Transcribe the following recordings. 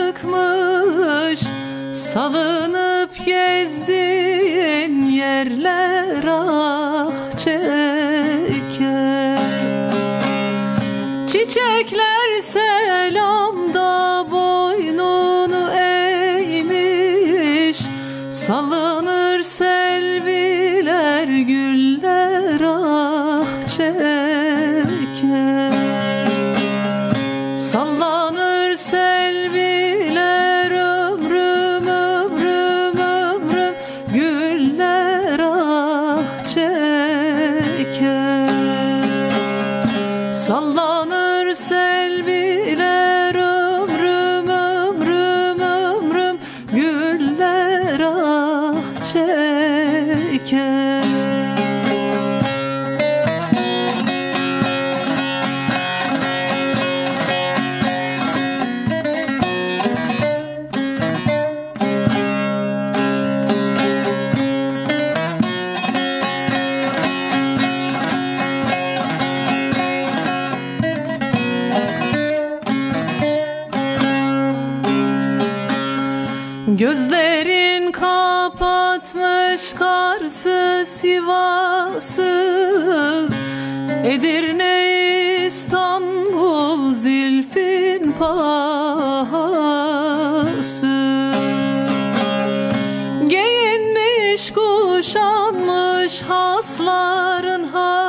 çıkmış, salınıp gezdiğin yerler ah çeker. Çiçekler selamda boynunu eğmiş, sallanır selviler güller ah çeker. Sallanır selviler ömrüm ömrüm ömrüm güller ah çeker. Sallanır selviler ömrüm ömrüm ömrüm güller ah çeker. Gözlerin kapatmış Kars'ı, Sivas'ı, Edirne, İstanbul, zülfün pahası. Giyinmiş kuşanmış hasların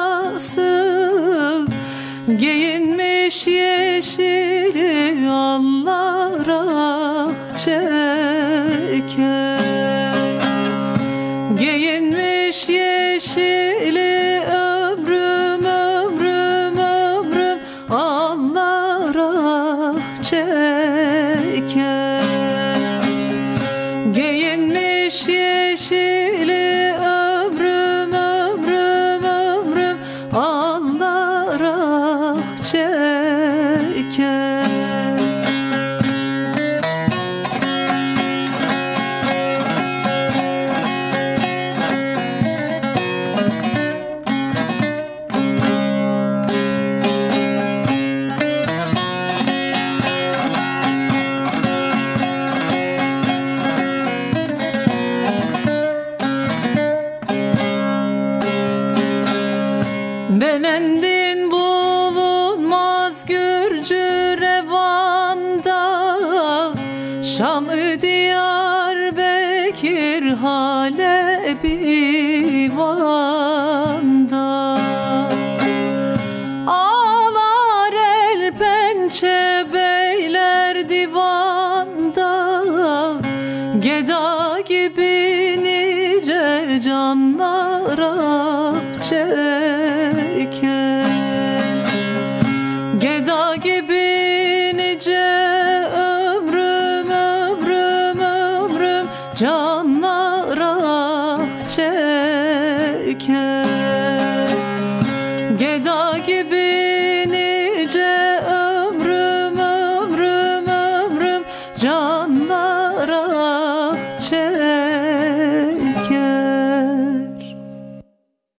hası, giyinmiş yeşili Allah ah çeker. Giyinmiş yeşili ömrüm ömrüm ömrüm Allah ah çeker. Giyinmiş yeşili ömrüm ömrüm ömrüm Allah ah çeker. Belendin bulunmaz Gürcü revanda, Şam-ı Diyarbekir, Halep'i Van'da. Ağlar el pençe beyler divanda, geda gibi nice canlar ah çeker. Geda gibi nice ömrüm ömrüm ömrüm canlar ah çeker. Geda gibi nice ömrüm ömrüm ömrüm can